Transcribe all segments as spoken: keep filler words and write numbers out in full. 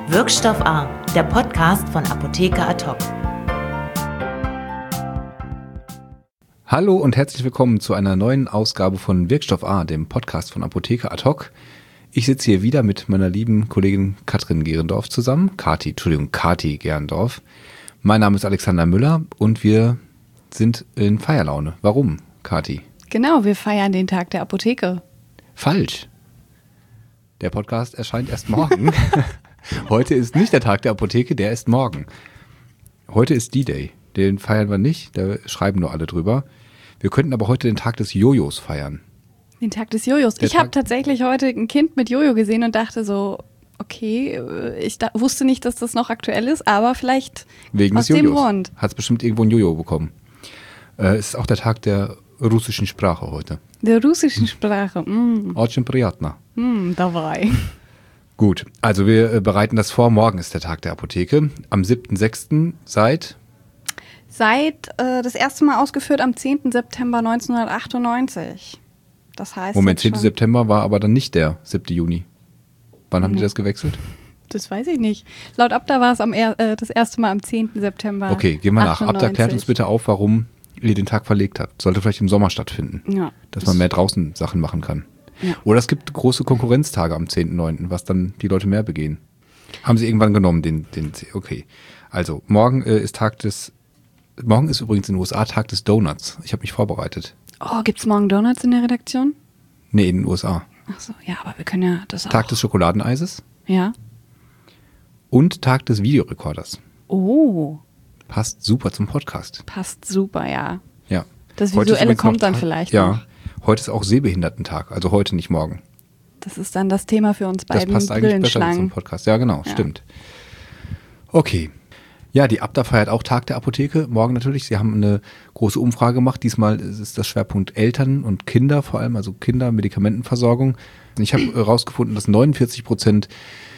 Wirkstoff A, der Podcast von Apotheker Ad Hoc. Hallo und herzlich willkommen zu einer neuen Ausgabe von Wirkstoff A, dem Podcast von Apotheker Ad Hoc. Ich sitze hier wieder mit meiner lieben Kollegin Katrin Gerendorf zusammen. Kati, Entschuldigung, Kati Gerendorf. Mein Name ist Alexander Müller und wir sind in Feierlaune. Warum, Kati? Genau, wir feiern den Tag der Apotheke. Falsch. Der Podcast erscheint erst morgen. Heute ist nicht der Tag der Apotheke, der ist morgen. Heute ist D-Day. Den feiern wir nicht, da schreiben nur alle drüber. Wir könnten aber heute den Tag des Jojos feiern. Den Tag des Jojos. Der ich habe tatsächlich heute ein Kind mit Jojo gesehen und dachte so, okay, ich da, wusste nicht, dass das noch aktuell ist, aber vielleicht wegen aus des dem Jojos. Grund. Hat es bestimmt irgendwo ein Jojo bekommen. Äh, es ist auch der Tag der russischen Sprache heute. Der russischen Sprache. Mm. Очень приятно. Mm, dabei. Gut, also wir äh, bereiten das vor. Morgen ist der Tag der Apotheke. Am siebten sechsten seit? Seit äh, das erste Mal ausgeführt am zehnten September neunzehnhundertachtundneunzig. Das heißt. Moment, zehnten September war aber dann nicht der siebten Juni. Wann haben die das gewechselt? Das weiß ich nicht. Laut Abda war es am er, äh, das erste Mal am zehnten September. Okay, gehen wir nach. achtundneunzig. Abda, klärt uns bitte auf, warum ihr den Tag verlegt habt. Sollte vielleicht im Sommer stattfinden. Ja. Dass man mehr draußen Sachen machen kann. Ja. Oder es gibt große Konkurrenztage am zehnten neunten, was dann die Leute mehr begehen. Haben sie irgendwann genommen, den, den, okay. Also, morgen äh, ist Tag des, morgen ist übrigens in den U S A Tag des Donuts. Ich habe mich vorbereitet. Oh, gibt's morgen Donuts in der Redaktion? Nee, in den U S A. Ach so, ja, aber wir können ja das auch. Tag des Schokoladeneises. Ja. Und Tag des Videorekorders. Oh. Passt super zum Podcast. Passt super, ja. Ja. Das Heute Visuelle ist kommt dann Tag, vielleicht ja, noch. Heute ist auch Sehbehindertentag, also heute, nicht morgen. Das ist dann das Thema für uns beiden. Das passt eigentlich besser zum Podcast. Ja, genau, ja. Stimmt. Okay. Ja, die Abda feiert auch Tag der Apotheke. Morgen natürlich. Sie haben eine große Umfrage gemacht. Diesmal ist das Schwerpunkt Eltern und Kinder vor allem, also Kinder, Medikamentenversorgung. Ich habe herausgefunden, dass neunundvierzig Prozent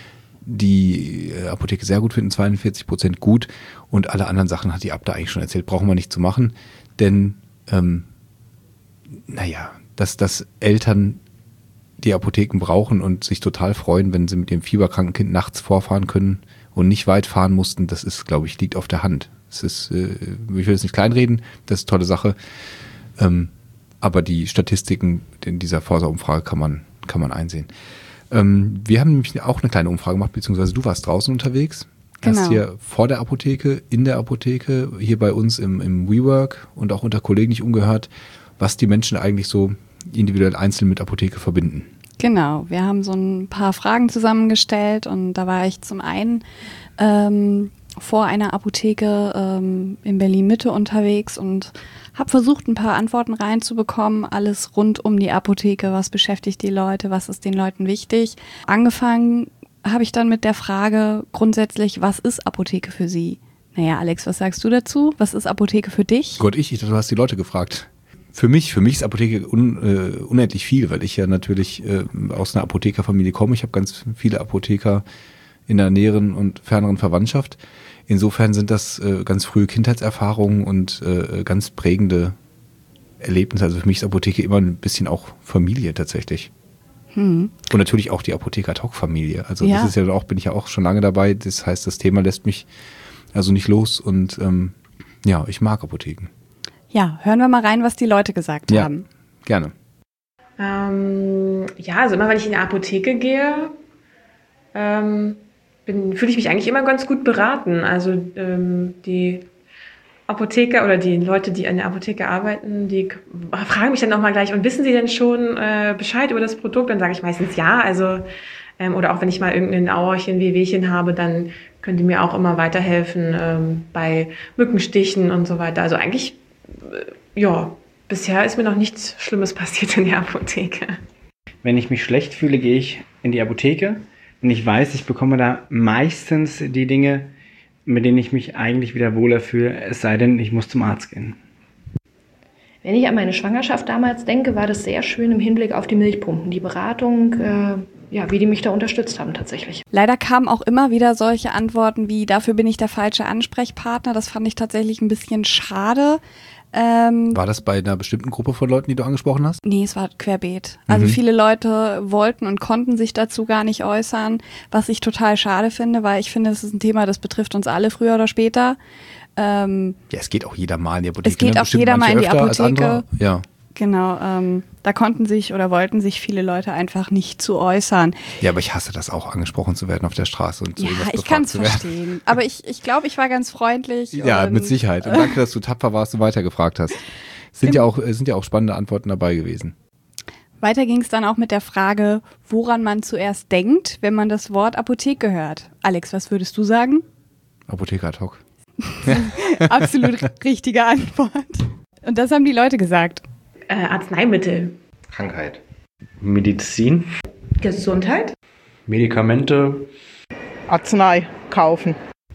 die Apotheke sehr gut finden, zweiundvierzig Prozent gut und alle anderen Sachen hat die Abda eigentlich schon erzählt. Brauchen wir nicht zu machen, denn ähm, naja, dass, dass Eltern die Apotheken brauchen und sich total freuen, wenn sie mit dem fieberkranken Kind nachts vorfahren können und nicht weit fahren mussten, das ist, glaube ich, liegt auf der Hand. Es ist, äh, ich will jetzt nicht kleinreden, das ist eine tolle Sache, ähm, aber die Statistiken in dieser Forsa-Umfrage kann man, kann man einsehen. Ähm, wir haben nämlich auch eine kleine Umfrage gemacht, beziehungsweise du warst draußen unterwegs. Genau. Hast hier vor der Apotheke, in der Apotheke, hier bei uns im, im WeWork und auch unter Kollegen nicht umgehört, was die Menschen eigentlich so individuell einzeln mit Apotheke verbinden. Genau, wir haben so ein paar Fragen zusammengestellt und da war ich zum einen ähm, vor einer Apotheke ähm, in Berlin-Mitte unterwegs und habe versucht, ein paar Antworten reinzubekommen, alles rund um die Apotheke, was beschäftigt die Leute, was ist den Leuten wichtig. Angefangen habe ich dann mit der Frage grundsätzlich, was ist Apotheke für Sie? Naja, Alex, was sagst du dazu? Was ist Apotheke für dich? Gott, ich, ich dachte, du hast die Leute gefragt. Für mich, für mich ist Apotheke un, äh, unendlich viel, weil ich ja natürlich äh, aus einer Apothekerfamilie komme. Ich habe ganz viele Apotheker in der näheren und ferneren Verwandtschaft. Insofern sind das äh, ganz frühe Kindheitserfahrungen und äh, ganz prägende Erlebnisse. Also für mich ist Apotheke immer ein bisschen auch Familie tatsächlich. Hm. Und natürlich auch die Apotheker Ad Hoc Familie. Also ja. Das ist ja auch, bin ich ja auch schon lange dabei. Das heißt, das Thema lässt mich also nicht los und ähm, ja, ich mag Apotheken. Ja, hören wir mal rein, was die Leute gesagt ja, haben. Gerne. Ähm, ja, also immer wenn ich in eine Apotheke gehe, ähm, fühle ich mich eigentlich immer ganz gut beraten. Also ähm, die Apotheker oder die Leute, die an der Apotheke arbeiten, die fragen mich dann nochmal gleich, und wissen Sie denn schon äh, Bescheid über das Produkt? Dann sage ich meistens ja. Also ähm, oder auch wenn ich mal irgendein Auerchen, Wehwehchen habe, dann können die mir auch immer weiterhelfen ähm, bei Mückenstichen und so weiter. Also eigentlich ja, bisher ist mir noch nichts Schlimmes passiert in der Apotheke. Wenn ich mich schlecht fühle, gehe ich in die Apotheke und ich weiß, ich bekomme da meistens die Dinge, mit denen ich mich eigentlich wieder wohler fühle, es sei denn, ich muss zum Arzt gehen. Wenn ich an meine Schwangerschaft damals denke, war das sehr schön im Hinblick auf die Milchpumpen, die Beratung, äh, ja, wie die mich da unterstützt haben tatsächlich. Leider kamen auch immer wieder solche Antworten wie, dafür bin ich der falsche Ansprechpartner. Das fand ich tatsächlich ein bisschen schade. Ähm, War das bei einer bestimmten Gruppe von Leuten, die du angesprochen hast? Nee, es war querbeet. Also Mhm. viele Leute wollten und konnten sich dazu gar nicht äußern, was ich total schade finde, weil ich finde, es ist ein Thema, das betrifft uns alle früher oder später. Ähm, Ja, es geht auch jeder mal in die Apotheke. Es geht ne? auch Bestimmt jeder mal manche in die öfter als Apotheke. andere. Ja. genau, ähm, da konnten sich oder wollten sich viele Leute einfach nicht zu äußern. ja, aber ich hasse das auch, angesprochen zu werden auf der Straße und so Ja, irgendwas ich befragt kann es zu werden. verstehen. Aber ich, ich glaube, ich war ganz freundlich. Ja, und, mit Sicherheit. Und danke, dass du tapfer warst und weitergefragt hast. Sind ja, auch, äh, sind ja auch spannende Antworten dabei gewesen. Weiter ging es dann auch mit der Frage, woran man zuerst denkt, wenn man das Wort Apotheke hört. Alex, was würdest du sagen? Apotheker ad hoc. Absolut richtige Antwort. Und das haben die Leute gesagt. Äh, Arzneimittel. Krankheit. Medizin, Gesundheit. Medikamente, Arznei kaufen.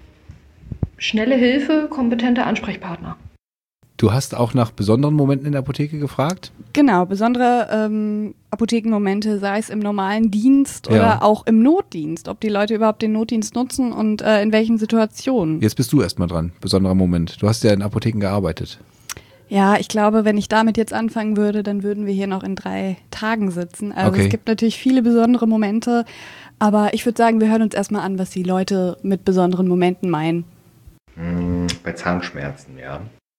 Schnelle Hilfe, kompetente Ansprechpartner. Du hast auch nach besonderen Momenten in der Apotheke gefragt? Genau, besondere ähm, Apothekenmomente, sei es im normalen Dienst oder Ja. auch im Notdienst, ob die Leute überhaupt den Notdienst nutzen und äh, in welchen Situationen. Jetzt bist du erstmal dran, besonderer Moment. Du hast ja in Apotheken gearbeitet. Ja, ich glaube, wenn ich damit jetzt anfangen würde, dann würden wir hier noch in drei Tagen sitzen. Also Okay. es gibt natürlich viele besondere Momente, aber ich würde sagen, wir hören uns erstmal an, was die Leute mit besonderen Momenten meinen. Hm, bei Zahnschmerzen, ja.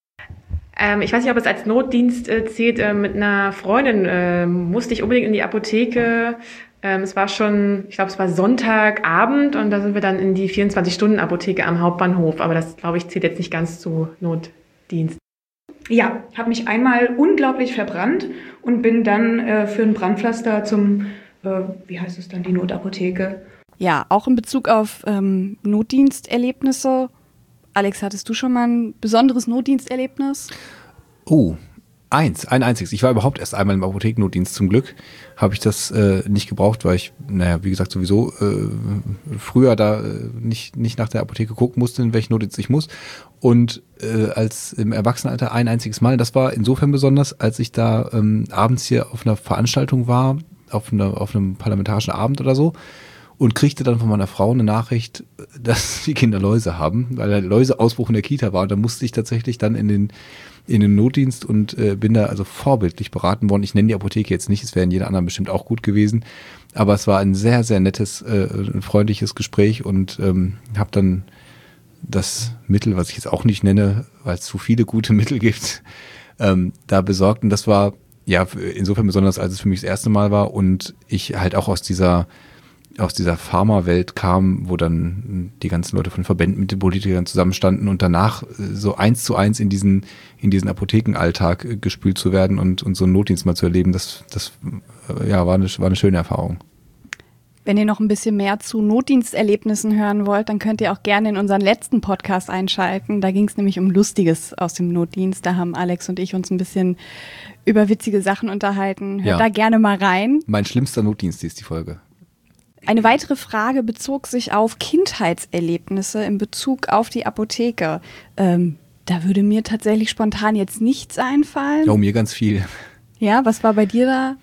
Ähm, ich weiß nicht, ob es als Notdienst äh, zählt. Äh, mit einer Freundin äh, musste ich unbedingt in die Apotheke. Ähm, es war schon, ich glaube, es war Sonntagabend und da sind wir dann in die vierundzwanzig-Stunden-Apotheke am Hauptbahnhof. Aber das, glaube ich, zählt jetzt nicht ganz zu Notdienst. Ja, habe mich einmal unglaublich verbrannt und bin dann äh, für ein Brandpflaster zum, äh, wie heißt es dann, die Notapotheke. Ja, auch in Bezug auf ähm, Notdiensterlebnisse. Alex, hattest du schon mal ein besonderes Notdiensterlebnis? Oh, eins, ein einziges. Ich war überhaupt erst einmal im Apothekennotdienst. Zum Glück habe ich das äh, nicht gebraucht, weil ich, naja, wie gesagt, sowieso äh, früher da äh, nicht, nicht nach der Apotheke gucken musste, in welchen Notdienst ich muss. Und äh, als im Erwachsenenalter ein einziges Mal. Das war insofern besonders, als ich da ähm, abends hier auf einer Veranstaltung war, auf, einer, auf einem parlamentarischen Abend oder so. Und kriegte dann von meiner Frau eine Nachricht, dass die Kinder Läuse haben, weil der Läuseausbruch in der Kita war. Und da musste ich tatsächlich dann in den, in den Notdienst und äh, bin da also vorbildlich beraten worden. Ich nenne die Apotheke jetzt nicht, es wäre in jeder anderen bestimmt auch gut gewesen. Aber es war ein sehr, sehr nettes, äh, freundliches Gespräch und ähm, habe dann das Mittel, was ich jetzt auch nicht nenne, weil es zu viele gute Mittel gibt, ähm, da besorgt. Und das war ja insofern besonders, als es für mich das erste Mal war und ich halt auch aus dieser aus dieser Pharma-Welt kam, wo dann die ganzen Leute von Verbänden mit den Politikern zusammenstanden und danach so eins zu eins in diesen, in diesen Apothekenalltag gespült zu werden und, und so einen Notdienst mal zu erleben, das, das ja, war eine, war eine schöne Erfahrung. Wenn ihr noch ein bisschen mehr zu Notdiensterlebnissen hören wollt, dann könnt ihr auch gerne in unseren letzten Podcast einschalten. Da ging es nämlich um Lustiges aus dem Notdienst. Da haben Alex und ich uns ein bisschen über witzige Sachen unterhalten. Hört Ja. da gerne mal rein. Mein schlimmster Notdienst ist die Folge. Eine weitere Frage bezog sich auf Kindheitserlebnisse in Bezug auf die Apotheke. Ähm, da würde mir tatsächlich spontan jetzt nichts einfallen. Ja, mir ganz viel. Ja, was war bei dir da?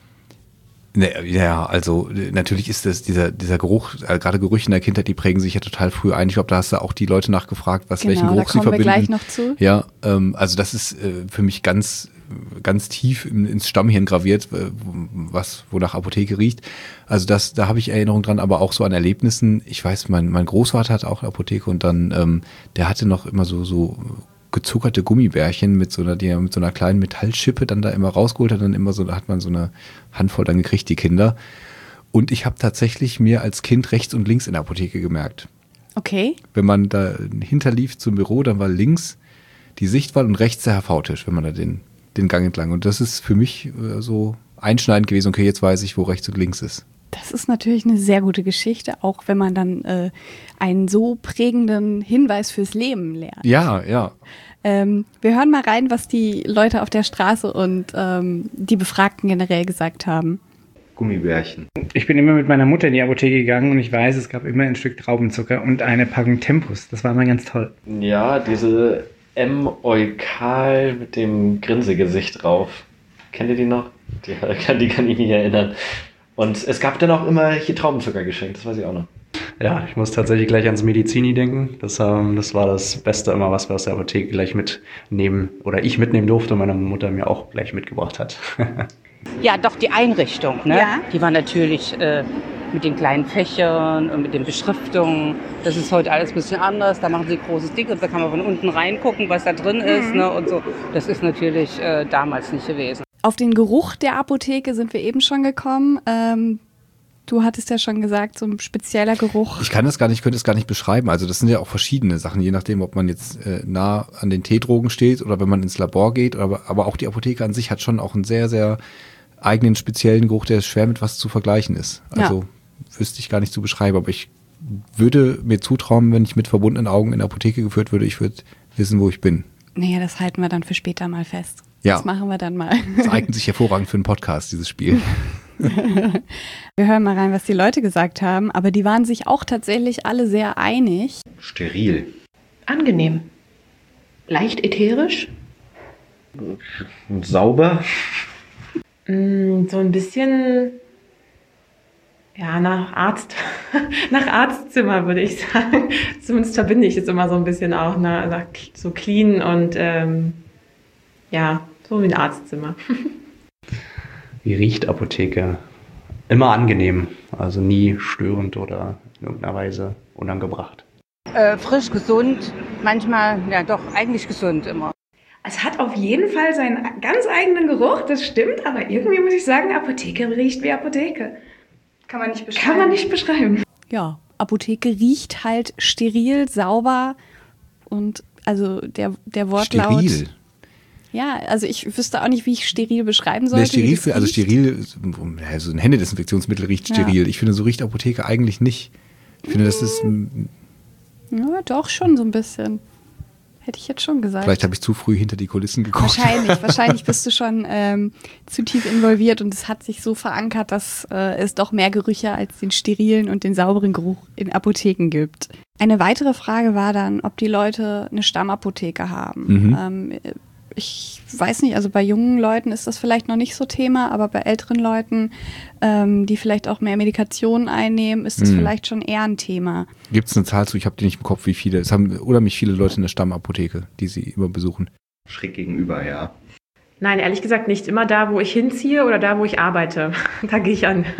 Ne, ja, also natürlich ist das dieser dieser Geruch, äh, gerade Gerüche in der Kindheit, die prägen sich ja total früh ein. Ich glaube, da hast du auch die Leute nachgefragt, was welchen Genau, da Geruch sie kommen wir verbinden. gleich noch zu. Ja, ähm, also das ist äh, für mich ganz ganz tief in, ins Stammhirn graviert, äh, was wonach Apotheke riecht. Also das, da habe ich Erinnerungen dran, aber auch so an Erlebnissen. Ich weiß, mein mein Großvater hat auch eine Apotheke und dann ähm, der hatte noch immer so so gezuckerte Gummibärchen mit so einer, die er mit so einer kleinen Metallschippe dann da immer rausgeholt hat, dann immer so, da hat man so eine Handvoll dann gekriegt, die Kinder. Und ich habe tatsächlich mir als Kind rechts und links in der Apotheke gemerkt. Okay. Wenn man da hinterlief zum Büro, dann war links die Sichtwahl und rechts der H V-Tisch, wenn man da den, den Gang entlang. Und das ist für mich äh, so einschneidend gewesen, okay, jetzt weiß ich, wo rechts und links ist. Das ist natürlich eine sehr gute Geschichte, auch wenn man dann äh, einen so prägenden Hinweis fürs Leben lernt. Ja, ja. Ähm, wir hören mal rein, was die Leute auf der Straße und ähm, die Befragten generell gesagt haben. Gummibärchen. Ich bin immer mit meiner Mutter in die Apotheke gegangen und ich weiß, es gab immer ein Stück Traubenzucker und eine Packung Tempus. Das war immer ganz toll. ja, diese M-Eukal mit dem Grinsegesicht drauf. Kennt ihr die noch? Die, die kann ich mich erinnern. Und es gab dann auch immer hier Traubenzucker geschenkt, das weiß ich auch noch. Ja, ich muss tatsächlich gleich ans Medizini denken. Das, ähm, das war das Beste immer, was wir aus der Apotheke gleich mitnehmen oder ich mitnehmen durfte und meine Mutter mir auch gleich mitgebracht hat. Ja, doch die Einrichtung, ne? Ja. Die war natürlich äh, mit den kleinen Fächern und mit den Beschriftungen. Das ist heute alles ein bisschen anders. Da machen sie großes Ding und da kann man von unten reingucken, was da drin ist, Mhm. ne? Und so. Das ist natürlich äh, damals nicht gewesen. Auf den Geruch der Apotheke sind wir eben schon gekommen. Ähm, du hattest ja schon gesagt, so ein spezieller Geruch. Ich kann das gar nicht, könnte es gar nicht beschreiben. Also das sind ja auch verschiedene Sachen, je nachdem, ob man jetzt äh, nah an den Teedrogen steht oder wenn man ins Labor geht. Aber, aber auch die Apotheke an sich hat schon auch einen sehr, sehr eigenen speziellen Geruch, der schwer mit was zu vergleichen ist. Also ja. Wüsste ich gar nicht zu beschreiben. Aber ich würde mir zutrauen, wenn ich mit verbundenen Augen in der Apotheke geführt würde, ich würde wissen, wo ich bin. Naja, das halten wir dann für später mal fest. Ja. Das machen wir dann mal. Das eignet sich hervorragend für einen Podcast, dieses Spiel. Wir hören mal rein, was die Leute gesagt haben, aber die waren sich auch tatsächlich alle sehr einig. Steril. Angenehm. Leicht ätherisch. Sauber. Mm, so ein bisschen, ja, nach Arzt, nach Arztzimmer würde ich sagen. Zumindest verbinde ich es immer so ein bisschen auch, ne? Also so clean und ähm, ja, so wie ein Arztzimmer. Wie riecht Apotheke? Immer angenehm, also nie störend oder in irgendeiner Weise unangebracht. Äh, frisch, gesund, manchmal, ja doch, eigentlich gesund immer. Es hat auf jeden Fall seinen ganz eigenen Geruch, das stimmt, aber irgendwie muss ich sagen, Apotheke riecht wie Apotheke. Kann man nicht beschreiben. Kann man nicht beschreiben. Ja, Apotheke riecht halt steril, sauber und also der, der Wortlaut. Steril. Ja, also ich wüsste auch nicht, wie ich steril beschreiben sollte. Nee, steril, wie das für, also riecht. steril, also ein Händedesinfektionsmittel riecht Ja. steril. Ich finde, so riecht Apotheke eigentlich nicht. Ich finde, das ist, Ja, doch schon so ein bisschen. Hätte ich jetzt schon gesagt. vielleicht habe ich zu früh hinter die Kulissen geguckt. Wahrscheinlich, wahrscheinlich bist du schon ähm, zu tief involviert und es hat sich so verankert, dass äh, es doch mehr Gerüche als den sterilen und den sauberen Geruch in Apotheken gibt. Eine weitere Frage war dann, ob die Leute eine Stammapotheke haben. Mhm. Ähm, ich weiß nicht, also bei jungen Leuten ist das vielleicht noch nicht so Thema, aber bei älteren Leuten, ähm, die vielleicht auch mehr Medikationen einnehmen, ist das Mhm. vielleicht schon eher ein Thema. Gibt es eine Zahl zu? Ich habe die nicht im Kopf, wie viele. Es haben unheimlich viele Leute eine Stammapotheke, die sie immer besuchen. Schräg gegenüber, ja. Nein, ehrlich gesagt nicht immer da, wo ich hinziehe oder da, wo ich arbeite. Da gehe ich an.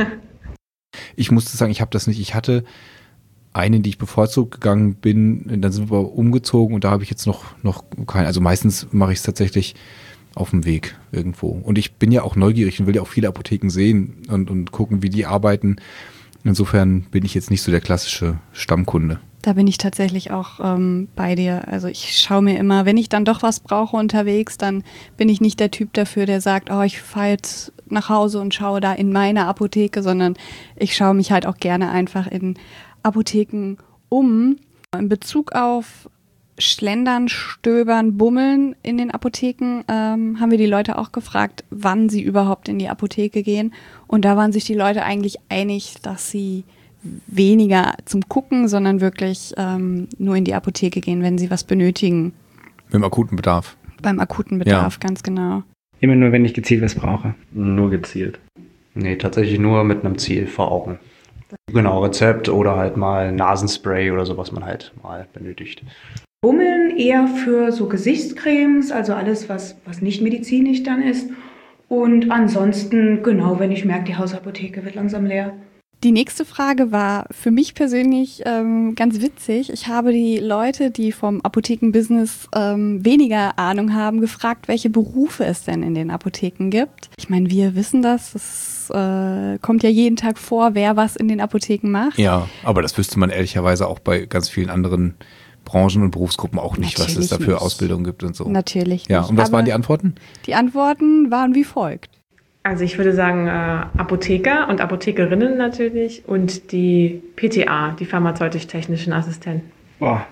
Ich musste sagen, ich habe das nicht. Ich hatte eine, die ich bevorzugt gegangen bin, dann sind wir aber umgezogen und da habe ich jetzt noch, noch keine. Also meistens mache ich es tatsächlich auf dem Weg irgendwo. Und ich bin ja auch neugierig und will ja auch viele Apotheken sehen und, und gucken, wie die arbeiten. Insofern bin ich jetzt nicht so der klassische Stammkunde. Da bin ich tatsächlich auch ähm, bei dir. Also ich schaue mir immer, wenn ich dann doch was brauche unterwegs, dann bin ich nicht der Typ dafür, der sagt, oh, ich fahre jetzt nach Hause und schaue da in meine Apotheke, sondern ich schaue mich halt auch gerne einfach in Apotheken um. In Bezug auf Schlendern, Stöbern, Bummeln in den Apotheken ähm, haben wir die Leute auch gefragt, wann sie überhaupt in die Apotheke gehen. Und da waren sich die Leute eigentlich einig, dass sie weniger zum Gucken, sondern wirklich ähm, nur in die Apotheke gehen, wenn sie was benötigen. Mit dem akuten Bedarf. Beim akuten Bedarf, Ja. ganz genau. Immer nur, wenn ich gezielt was brauche. Nur gezielt. Nee, tatsächlich nur mit einem Ziel vor Augen. Genau, Rezept oder halt mal Nasenspray oder so, was man halt mal benötigt. Bummeln eher für so Gesichtscremes, also alles, was, was nicht medizinisch dann ist. Und ansonsten, genau, wenn ich merke, die Hausapotheke wird langsam leer. Die nächste Frage war für mich persönlich ähm, ganz witzig. Ich habe die Leute, die vom Apothekenbusiness ähm, weniger Ahnung haben, gefragt, welche Berufe es denn in den Apotheken gibt. Ich meine, wir wissen das. Es äh, kommt ja jeden Tag vor, wer was in den Apotheken macht. Ja, aber das wüsste man ehrlicherweise auch bei ganz vielen anderen Branchen und Berufsgruppen auch nicht, was es Natürlich da für nicht. Ausbildung gibt und so. Natürlich Ja, nicht. und was Aber waren die Antworten? Die Antworten waren wie folgt. Also ich würde sagen äh, Apotheker und Apothekerinnen natürlich und die P T A, die pharmazeutisch-technischen Assistenten. Boah.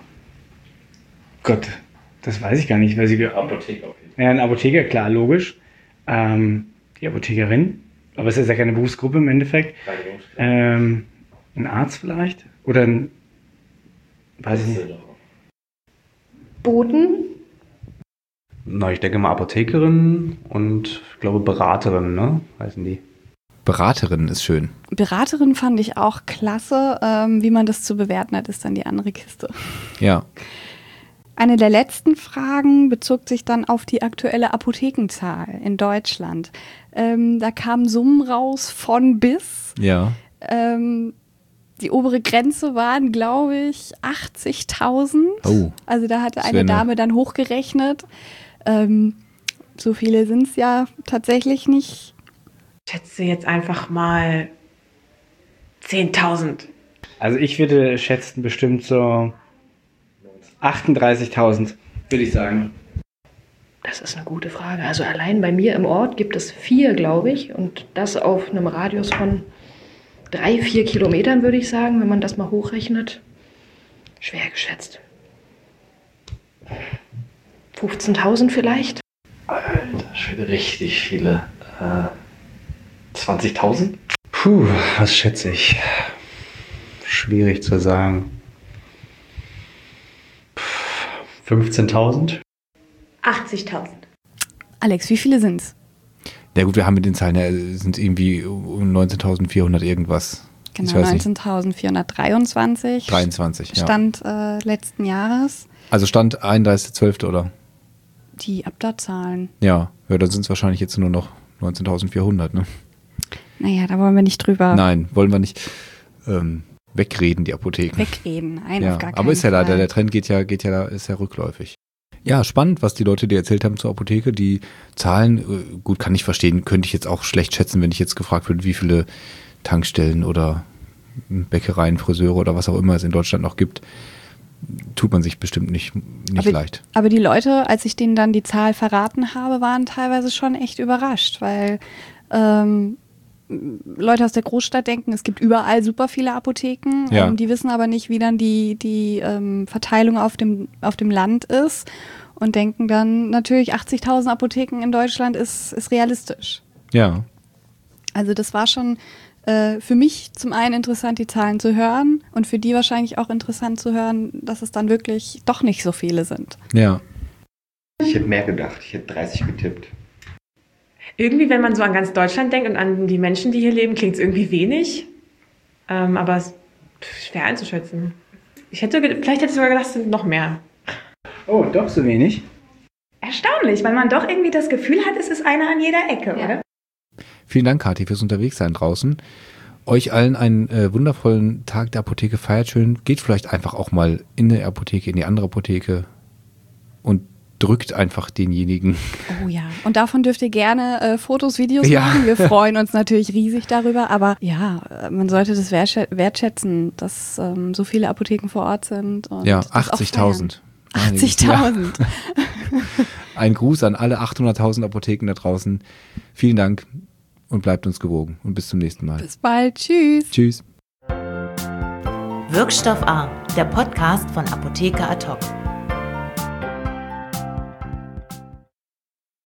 Gott, das weiß ich gar nicht. Weiß ich, Apotheker. ja, ein Apotheker, klar, logisch. Ähm, die Apothekerin, aber es ist ja keine Berufsgruppe im Endeffekt. Ähm, ein Arzt vielleicht? Oder ein, weiß ich nicht. Boten? Na, ich denke mal Apothekerin und ich glaube Beraterin, ne? Heißen die. Beraterin ist schön. Beraterin fand ich auch klasse. Ähm, wie man das zu bewerten hat, ist dann die andere Kiste. Ja. Eine der letzten Fragen bezog sich dann auf die aktuelle Apothekenzahl in Deutschland. Ähm, da kamen Summen raus von bis. Ja. Ähm, die obere Grenze waren, glaube ich, achtzigtausend. Oh. Also da hatte eine Svenne. Dame dann hochgerechnet. Ähm, so viele sind es ja tatsächlich nicht. Ich schätze jetzt einfach mal zehntausend. Also ich würde schätzen bestimmt so achtunddreißigtausend, würde ich sagen. Das ist eine gute Frage. Also allein bei mir im Ort gibt es vier, glaube ich. Und das auf einem Radius von drei, vier Kilometern, würde ich sagen, wenn man das mal hochrechnet. Schwer geschätzt. fünfzehntausend vielleicht? Alter Schwede, richtig viele. Äh, zwanzigtausend? Puh, was schätze ich? Schwierig zu sagen. fünfzehntausend? achtzigtausend. Alex, wie viele sind's? Ja gut, wir haben mit den Zahlen, ja, sind irgendwie um neunzehntausendvierhundert irgendwas. Genau, neunzehntausendvierhundertdreiundzwanzig. dreiundzwanzig, ja. Stand äh, letzten Jahres. Also Stand einunddreißigster zwölfter oder? Die Abda-Zahlen. Ja, ja, dann sind es wahrscheinlich jetzt nur noch neunzehntausendvierhundert, ne? Naja, da wollen wir nicht drüber Nein, wollen wir nicht ähm, wegreden, die Apotheken. wegreden. Nein, Ja, auf gar keinen aber ist ja Fall. leider, der Trend geht ja, geht ja, ist ja rückläufig. Ja, spannend, was die Leute dir erzählt haben zur Apotheke. Die Zahlen, äh, gut, kann ich verstehen, könnte ich jetzt auch schlecht schätzen, wenn ich jetzt gefragt würde, wie viele Tankstellen oder Bäckereien, Friseure oder was auch immer es in Deutschland noch gibt. Tut man sich bestimmt nicht, nicht aber, leicht. aber die Leute, als ich denen dann die Zahl verraten habe, waren teilweise schon echt überrascht, weil ähm, Leute aus der Großstadt denken, es gibt überall super viele Apotheken. Ja. Ähm, die wissen aber nicht, wie dann die, die ähm, Verteilung auf dem, auf dem Land ist und denken dann natürlich, achtzigtausend Apotheken in Deutschland ist, ist realistisch. Ja. Also das war schon äh, für mich zum einen interessant, die Zahlen zu hören und für die wahrscheinlich auch interessant zu hören, dass es dann wirklich doch nicht so viele sind. Ja. Ich hätte mehr gedacht. Ich hätte dreißig getippt. Irgendwie, wenn man so an ganz Deutschland denkt und an die Menschen, die hier leben, klingt es irgendwie wenig. Ähm, aber es ist schwer einzuschätzen. Ich hätte, ge- vielleicht hätte ich sogar gedacht, es sind noch mehr. Oh, doch so wenig? Erstaunlich, weil man doch irgendwie das Gefühl hat, es ist einer an jeder Ecke, Ja. oder? Vielen Dank, Kathi, fürs Unterwegssein draußen. Euch allen einen äh, wundervollen Tag der Apotheke. Feiert schön. Geht vielleicht einfach auch mal in die Apotheke, in die andere Apotheke und drückt einfach denjenigen. Oh ja. Und davon dürft ihr gerne äh, Fotos, Videos Ja. machen. Wir freuen uns natürlich riesig darüber. Aber ja, äh, man sollte das wertschä- wertschätzen, dass ähm, so viele Apotheken vor Ort sind. Und Ja, das auch achtzigtausend. feiern. achtzigtausend. Ja. Ein Gruß an alle achthunderttausend Apotheken da draußen. Vielen Dank und bleibt uns gewogen. Und bis zum nächsten Mal. Bis bald. Tschüss. Tschüss. Wirkstoff A, der Podcast von Apotheker Ad hoc.